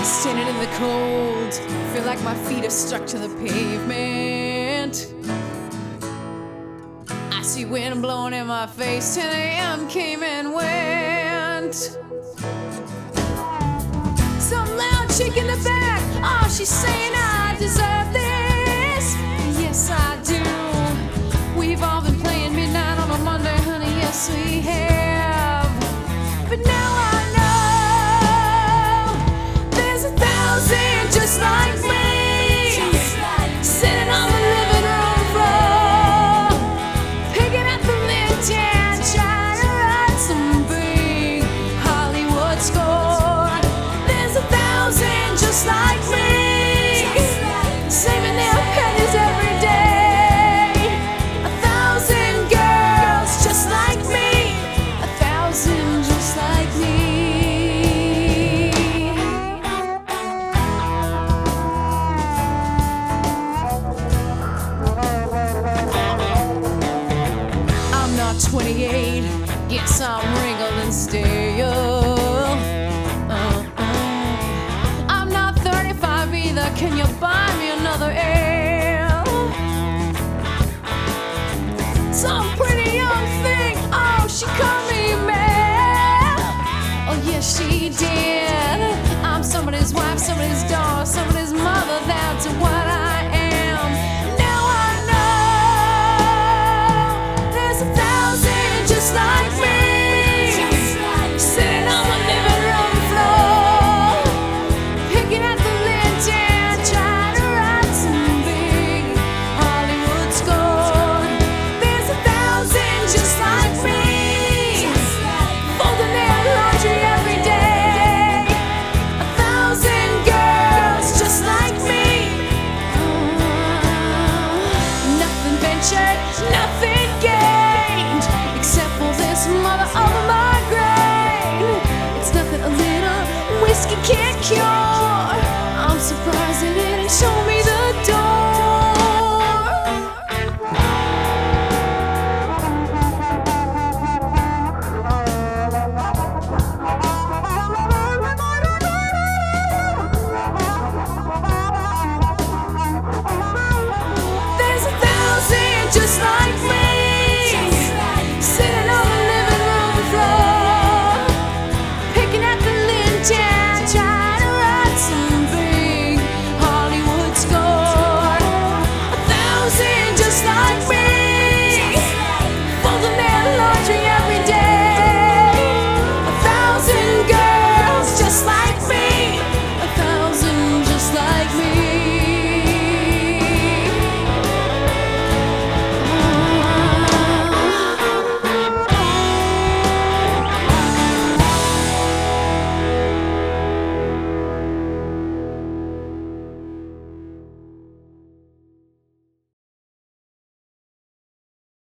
Standing in the cold, feel like my feet are stuck to the pavement. I see wind blowing in my face, 10 a.m. came and went. Some loud chick in the back, oh, she's saying I deserve this. Yes, I do. We've all been playing midnight on a Monday, honey, yes we have. But now I know there's 1,000 just like me, sitting on the living room floor, picking at the lint and trying to write some big Hollywood score. There's 1,000 just like me, saving their pennies every day. 1,000 girls just like me, 1,000 just like me. I'm not 28, guess I'm wrinkled and stale. I'm not 35 either, can you buy me another ale? Some pretty young thing, oh, she called me man. Oh yes, she did. I'm somebody's wife, somebody's daughter, somebody's mother, that's what I am. Now I know there's 1,000 just like me, sitting on the living room floor, picking at the lint and trying to write some big Hollywood score. There's 1,000 just like me, folding their laundry every day. 1,000 girls just like me. Nothing ventured, nothing gained, except for this mother of my grain. It's nothing a little whiskey can't cure. I'm surprised it didn't show me the